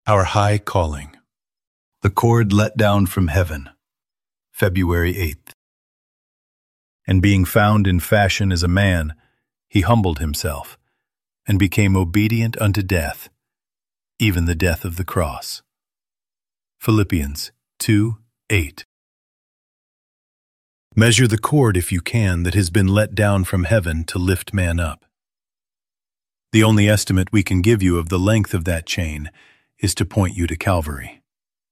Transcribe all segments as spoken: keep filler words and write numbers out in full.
Our High Calling. The cord let down from heaven, February eighth. And being found in fashion as a man, he humbled himself, and became obedient unto death, even the death of the cross. Philippians two eight. Measure the cord, if you can, that has been let down from heaven to lift man up. The only estimate we can give you of the length of that chain is to point you to Calvary.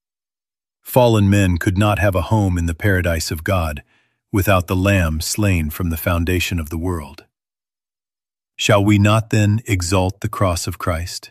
Fallen men could not have a home in the paradise of God without the Lamb slain from the foundation of the world. Shall we not then exalt the cross of Christ?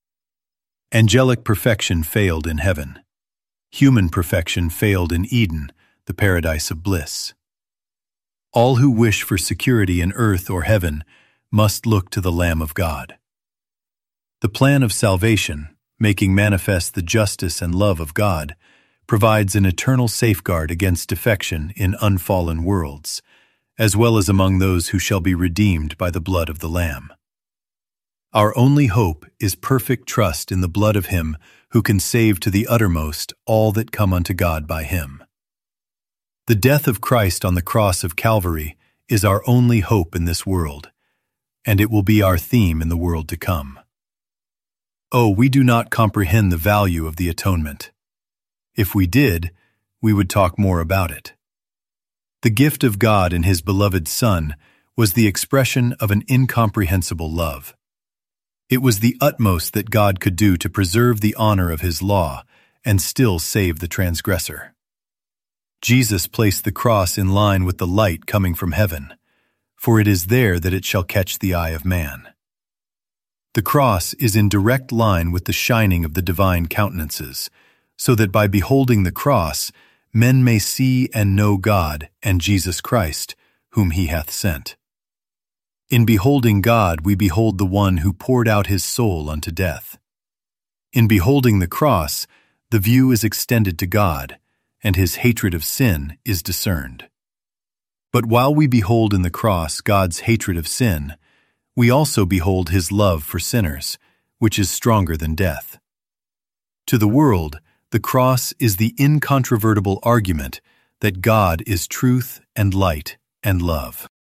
Angelic perfection failed in heaven. Human perfection failed in Eden, the paradise of bliss. All who wish for security in earth or heaven must look to the Lamb of God. The plan of salvation, making manifest the justice and love of God, provides an eternal safeguard against defection in unfallen worlds, as well as among those who shall be redeemed by the blood of the Lamb. Our only hope is perfect trust in the blood of Him who can save to the uttermost all that come unto God by Him. The death of Christ on the cross of Calvary is our only hope in this world, and it will be our theme in the world to come. Oh, we do not comprehend the value of the atonement. If we did, we would talk more about it. The gift of God in His beloved Son was the expression of an incomprehensible love. It was the utmost that God could do to preserve the honor of His law and still save the transgressor. Jesus placed the cross in line with the light coming from heaven, for it is there that it shall catch the eye of man. The cross is in direct line with the shining of the divine countenances, so that by beholding the cross, men may see and know God and Jesus Christ, whom He hath sent. In beholding God, we behold the one who poured out His soul unto death. In beholding the cross, the view is extended to God, and His hatred of sin is discerned. But while we behold in the cross God's hatred of sin, we also behold His love for sinners, which is stronger than death. To the world, the cross is the incontrovertible argument that God is truth and light and love.